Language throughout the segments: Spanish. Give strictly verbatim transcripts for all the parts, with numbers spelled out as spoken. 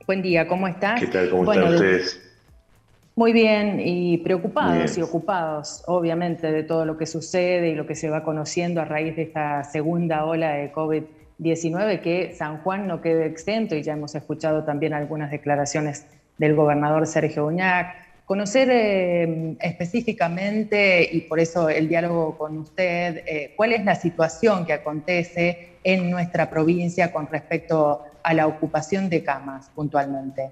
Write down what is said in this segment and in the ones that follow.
Buen día, ¿cómo ¿Qué estás? tal? ¿Cómo están Bueno, de- ustedes? muy bien y Muy preocupados y bien. ocupados, obviamente, de todo lo que sucede y lo que se va conociendo a raíz de esta segunda ola de COVID diecinueve, que San Juan no quede exento, y ya hemos escuchado también algunas declaraciones del gobernador Sergio Uñac. Conocer eh, específicamente, y por eso el diálogo con usted, eh, cuál es la situación que acontece en nuestra provincia con respecto a la ocupación de camas puntualmente.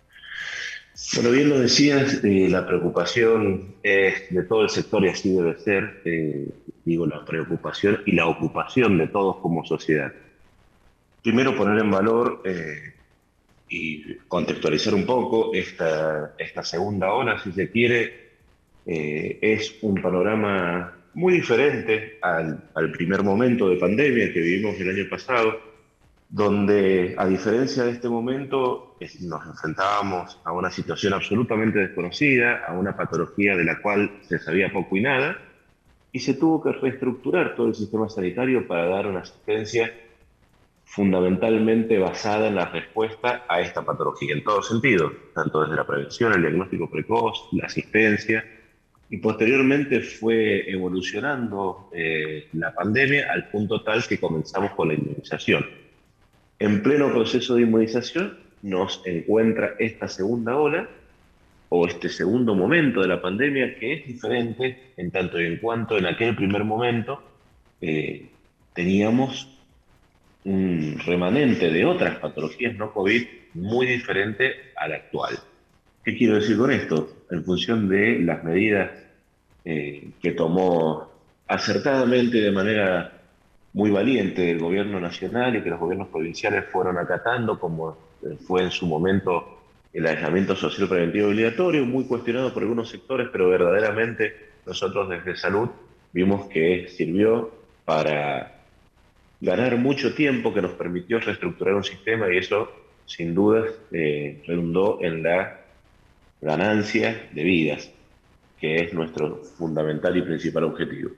Bueno, bien lo decías, eh, la preocupación es de todo el sector y así debe ser, eh, digo, la preocupación y la ocupación de todos como sociedad. Primero poner en valor eh, y contextualizar un poco esta, esta segunda ola, si se quiere, eh, es un panorama muy diferente al, al primer momento de pandemia que vivimos el año pasado, donde a diferencia de este momento es- nos enfrentábamos a una situación absolutamente desconocida, a una patología de la cual se sabía poco y nada, y se tuvo que reestructurar todo el sistema sanitario para dar una asistencia fundamentalmente basada en la respuesta a esta patología, en todo sentido, tanto desde la prevención, el diagnóstico precoz, la asistencia, y posteriormente fue evolucionando eh, la pandemia al punto tal que comenzamos con la inmunización. En pleno proceso de inmunización nos encuentra esta segunda ola o este segundo momento de la pandemia que es diferente en tanto y en cuanto en aquel primer momento eh, teníamos un remanente de otras patologías no COVID muy diferente al actual. ¿Qué quiero decir con esto? En función de las medidas eh, que tomó acertadamente y de manera muy valiente el gobierno nacional y que los gobiernos provinciales fueron acatando, como eh, fue en su momento el aislamiento social preventivo obligatorio, muy cuestionado por algunos sectores, pero verdaderamente nosotros desde salud vimos que sirvió para ganar mucho tiempo, que nos permitió reestructurar un sistema y eso sin dudas eh, redundó en la ganancia de vidas, que es nuestro fundamental y principal objetivo.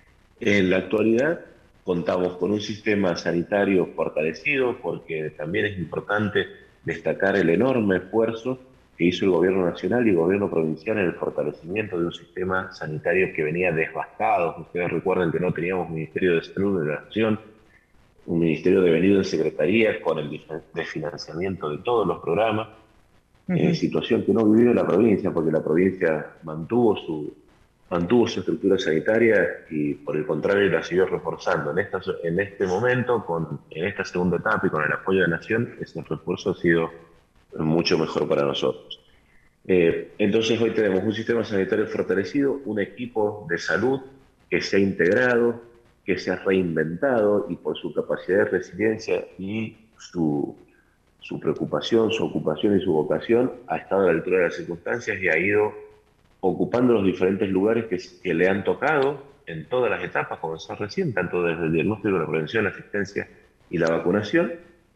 En la actualidad contamos con un sistema sanitario fortalecido porque también es importante destacar el enorme esfuerzo que hizo el gobierno nacional y el gobierno provincial en el fortalecimiento de un sistema sanitario que venía devastado. Ustedes recuerden que no teníamos Ministerio de Salud de la Nación, un ministerio devenido en secretaría con el desfinanciamiento de todos los programas, eh, Ujú. situación que no vivió la provincia, porque la provincia mantuvo su, mantuvo su estructura sanitaria y por el contrario la siguió reforzando. En, esta, en este momento, con, en esta segunda etapa y con el apoyo de la Nación, ese refuerzo ha sido mucho mejor para nosotros. Eh, entonces hoy tenemos un sistema sanitario fortalecido, un equipo de salud que se ha integrado, que se ha reinventado y por su capacidad de resiliencia y su su preocupación, su ocupación y su vocación ha estado a la altura de las circunstancias y ha ido ocupando los diferentes lugares que, que le han tocado en todas las etapas, comenzó recién, tanto desde el diagnóstico, la prevención, la asistencia y la vacunación,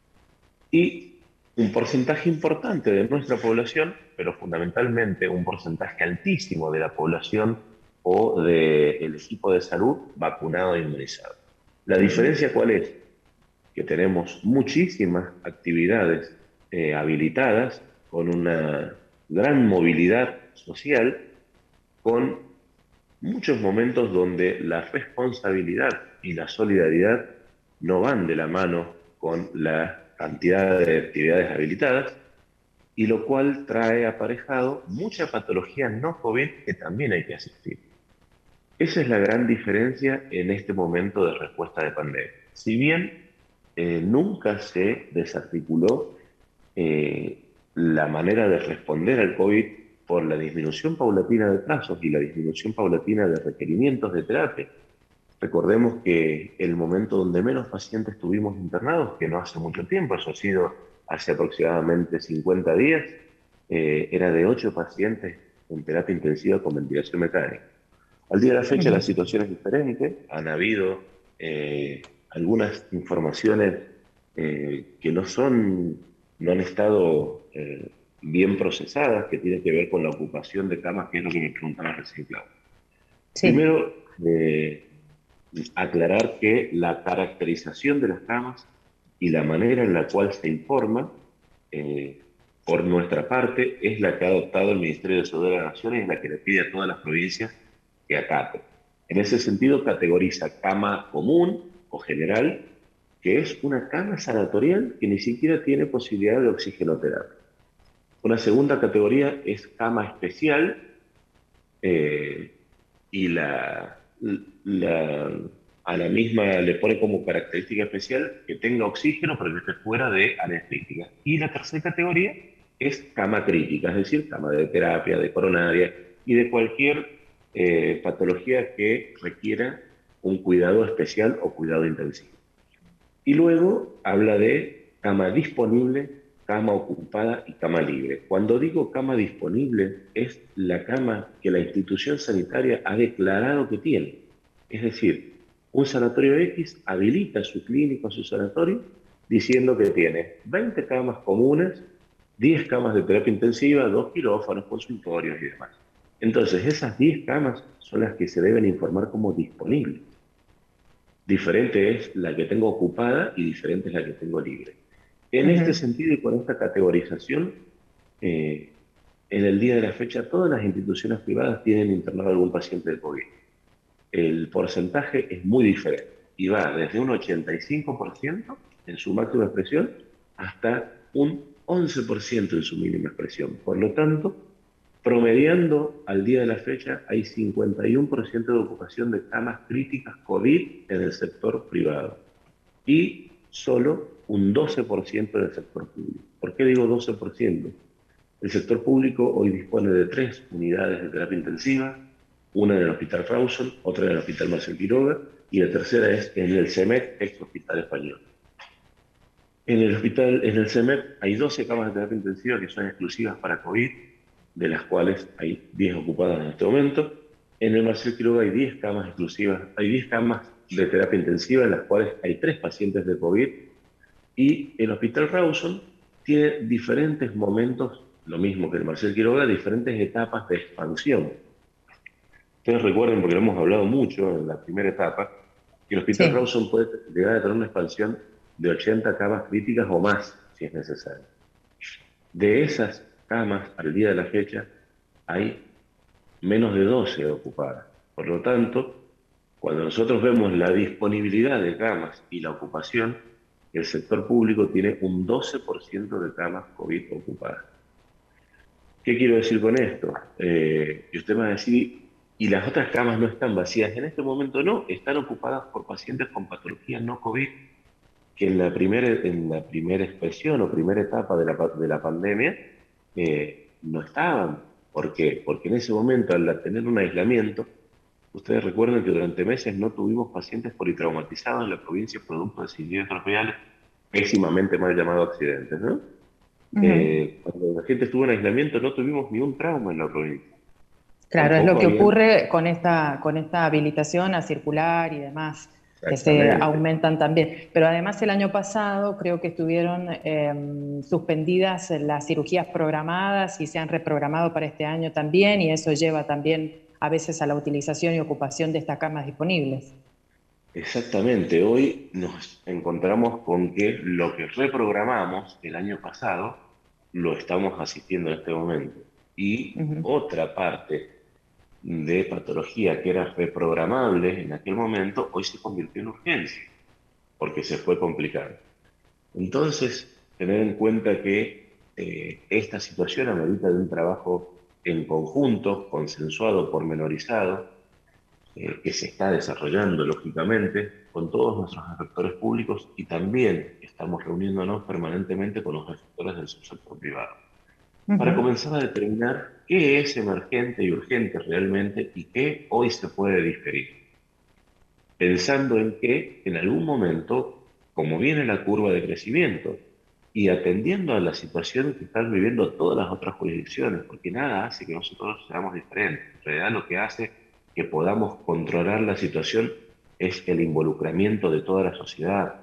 y un porcentaje importante de nuestra población, pero fundamentalmente un porcentaje altísimo de la población o del equipo de salud vacunado e inmunizado. ¿La diferencia cuál es? Que tenemos muchísimas actividades eh, habilitadas con una gran movilidad social, con muchos momentos donde la responsabilidad y la solidaridad no van de la mano con la cantidad de actividades habilitadas, y lo cual trae aparejado mucha patología no COVID que también hay que asistir. Esa es la gran diferencia en este momento de respuesta de pandemia. Si bien eh, nunca se desarticuló eh, la manera de responder al COVID por la disminución paulatina de plazos y la disminución paulatina de requerimientos de terapia. Recordemos que el momento donde menos pacientes tuvimos internados, que no hace mucho tiempo, eso ha sido hace aproximadamente cincuenta días, eh, era de ocho pacientes en terapia intensiva con ventilación mecánica. Al día de la fecha la Ujú. situación es diferente, han habido eh, algunas informaciones eh, que no son, no han estado eh, bien procesadas, que tienen que ver con la ocupación de camas, que es lo que me preguntaba recién, Claudio. Sí. Primero, eh, aclarar que la caracterización de las camas y la manera en la cual se informa eh, por nuestra parte, es la que ha adoptado el Ministerio de Salud de la Nación y es la que le pide a todas las provincias que acaten. En ese sentido, categoriza cama común o general, que es una cama sanatorial que ni siquiera tiene posibilidad de oxigenoterapia. Una segunda categoría es cama especial, eh, y la, la, a la misma le pone como característica especial que tenga oxígeno, pero que esté fuera de áreas críticas. Y la tercera categoría es cama crítica, es decir, cama de terapia, de coronaria y de cualquier eh, patología que requiera un cuidado especial o cuidado intensivo. Y luego habla de cama disponible, cama ocupada y cama libre. Cuando digo cama disponible, es la cama que la institución sanitaria ha declarado que tiene. Es decir, un sanatorio X habilita su clínico, su sanatorio, diciendo que tiene veinte camas comunes, diez camas de terapia intensiva, dos quirófanos, consultorios y demás. Entonces, esas diez camas son las que se deben informar como disponibles. Diferente es la que tengo ocupada y diferente es la que tengo libre. En este Ujú. sentido y con esta categorización, eh, en el día de la fecha, todas las instituciones privadas tienen internado algún paciente de COVID. El porcentaje es muy diferente y va desde un ochenta y cinco por ciento en su máxima expresión hasta un once por ciento en su mínima expresión. Por lo tanto, promediando al día de la fecha, hay cincuenta y uno por ciento de ocupación de camas críticas COVID en el sector privado y solo un doce por ciento en el sector público. ¿Por qué digo doce por ciento? El sector público hoy dispone de tres unidades de terapia intensiva, una en el Hospital Rawson, otra en el Hospital Marcel Quiroga y la tercera es en el CEMEC, ex Hospital Español. En el hospital, en el CEMEP hay doce camas de terapia intensiva que son exclusivas para COVID, de las cuales hay diez ocupadas en este momento. En el Marcel Quiroga hay diez camas exclusivas, hay diez camas de terapia intensiva en las cuales hay tres pacientes de COVID. Y el Hospital Rawson tiene diferentes momentos, lo mismo que el Marcel Quiroga, diferentes etapas de expansión. Ustedes recuerden, porque lo hemos hablado mucho en la primera etapa, que el Hospital Sí. Rawson puede llegar a tener una expansión de ochenta camas críticas o más, si es necesario. De esas camas, al día de la fecha, hay menos de doce ocupadas. Por lo tanto, cuando nosotros vemos la disponibilidad de camas y la ocupación, el sector público tiene un doce por ciento de camas COVID ocupadas. ¿Qué quiero decir con esto? Eh, y usted me va a decir, ¿y las otras camas no están vacías? En este momento no, están ocupadas por pacientes con patologías no COVID, que en la primera, en la primera expresión o primera etapa de la, de la pandemia eh, no estaban. ¿Por qué? Porque en ese momento, al tener un aislamiento, ustedes recuerdan que durante meses no tuvimos pacientes politraumatizados en la provincia producto de siniestros reales, pésimamente mal llamados accidentes, ¿no? Ujú. Eh, cuando la gente estuvo en aislamiento no tuvimos ni un trauma en la provincia. Claro, es lo Tampoco que habían... ocurre con esta, con esta habilitación a circular y demás, que se Exactamente. aumentan también. Pero además el año pasado creo que estuvieron eh, suspendidas las cirugías programadas y se han reprogramado para este año también, y eso lleva también a veces a la utilización y ocupación de estas camas disponibles. Exactamente, hoy nos encontramos con que lo que reprogramamos el año pasado lo estamos asistiendo en este momento. Y Ujú. otra parte de patología que era reprogramable en aquel momento, hoy se convirtió en urgencia, porque se fue complicando. Entonces, tener en cuenta que eh, esta situación amerita de un trabajo en conjunto, consensuado, pormenorizado, eh, que se está desarrollando lógicamente con todos nuestros efectores públicos y también estamos reuniéndonos permanentemente con los efectores del subsector privado para Ujú. comenzar a determinar qué es emergente y urgente realmente y qué hoy se puede diferir, pensando en que en algún momento, como viene la curva de crecimiento y atendiendo a la situación que están viviendo todas las otras jurisdicciones, porque nada hace que nosotros seamos diferentes. En realidad lo que hace que podamos controlar la situación es el involucramiento de toda la sociedad,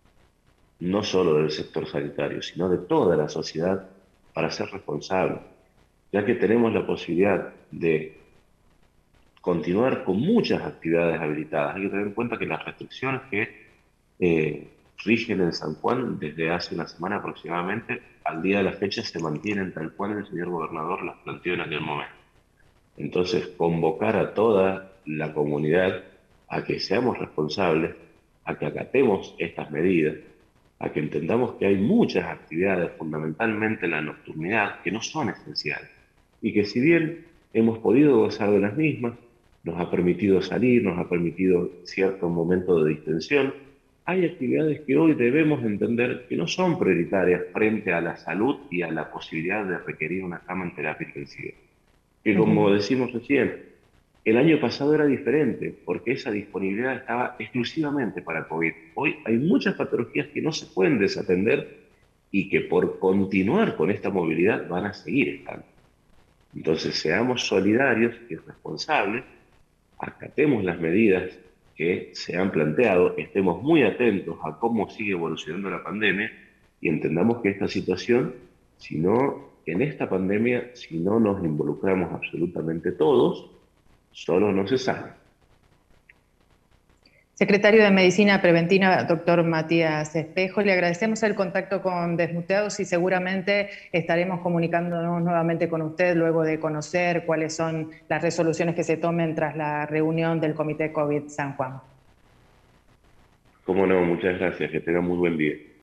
no solo del sector sanitario, sino de toda la sociedad para ser responsable, ya que tenemos la posibilidad de continuar con muchas actividades habilitadas. Hay que tener en cuenta que las restricciones que eh, rigen en San Juan desde hace una semana aproximadamente al día de la fecha se mantienen tal cual el señor gobernador las planteó en aquel momento. Entonces, convocar a toda la comunidad a que seamos responsables, a que acatemos estas medidas, a que entendamos que hay muchas actividades, fundamentalmente la nocturnidad, que no son esenciales. Y que si bien hemos podido gozar de las mismas, nos ha permitido salir, nos ha permitido cierto momento de distensión, hay actividades que hoy debemos entender que no son prioritarias frente a la salud y a la posibilidad de requerir una cama en terapia intensiva. Que como Ujú. decimos recién, el año pasado era diferente porque esa disponibilidad estaba exclusivamente para COVID. Hoy hay muchas patologías que no se pueden desatender y que por continuar con esta movilidad van a seguir estando. Entonces seamos solidarios y responsables, acatemos las medidas que se han planteado, estemos muy atentos a cómo sigue evolucionando la pandemia y entendamos que esta situación, si no, en esta pandemia, si no nos involucramos absolutamente todos, solo no se sale. Secretario de Medicina Preventiva, doctor Matías Espejo, le agradecemos el contacto con Desmuteados y seguramente estaremos comunicándonos nuevamente con usted luego de conocer cuáles son las resoluciones que se tomen tras la reunión del Comité COVID San Juan. Cómo no, muchas gracias, que tengan muy buen día.